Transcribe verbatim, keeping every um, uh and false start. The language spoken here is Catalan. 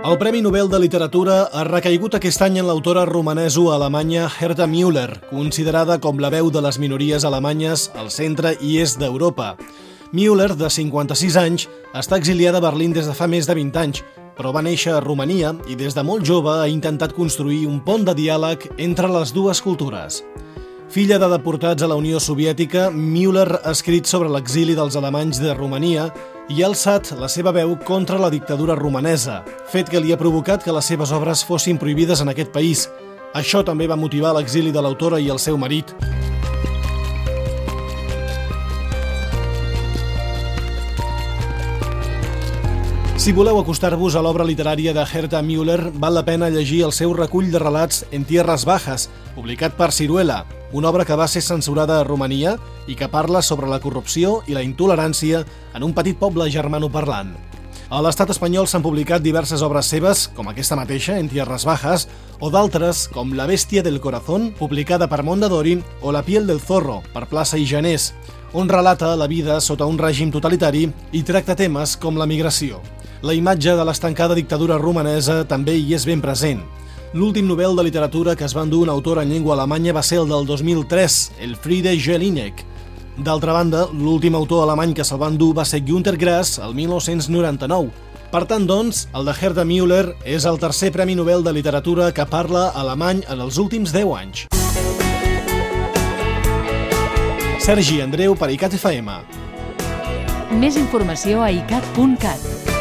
El Premi Nobel de Literatura ha recaigut aquest any en l'autora romaneso-alemanya Herta Müller, considerada com la veu de les minories alemanyes al centre i est d'Europa. Müller, de cinquanta-sis anys, està exiliada a Berlín des de fa més de vint anys, però va néixer a Romania i des de molt jove ha intentat construir un pont de diàleg entre les dues cultures. Filla de deportats a la Unió Soviètica, Müller ha escrit sobre l'exili dels alemanys de Romania i ha alçat la seva veu contra la dictadura romanesa, fet que li ha provocat que les seves obres fossin prohibides en aquest país. Això també va motivar l'exili de l'autora i el seu marit. Si voleu acostar-vos a l'obra literària de Herta Müller, val la pena llegir el seu recull de relats En Tierras Bajas, publicat per Siruela, una obra que va ser censurada a Romania i que parla sobre la corrupció i la intolerància en un petit poble germanoparlant. A l'estat espanyol s'han publicat diverses obres seves, com aquesta mateixa, En Tierras Bajas, o d'altres, com La Bestia del Corazón, publicada per Mondadori, o La Piel del Zorro, per Plaça i Janés, on relata la vida sota un règim totalitari i tracta temes com la migració. La imatge de l'estancada dictadura romanesa també hi és ben present. L'últim Nobel de Literatura que es va endur un autor en llengua alemanya va ser el del dos mil tres, Elfriede Jelinek. D'altra banda, l'últim autor alemany que se'l va endur va ser Günter Grass el mil nou-cents noranta-nou. Per tant, doncs, el de Herta Müller és el tercer Premi Nobel de Literatura que parla alemany en els últims deu anys. Sergi Andreu per ICAT F M. Més informació a icat punt cat.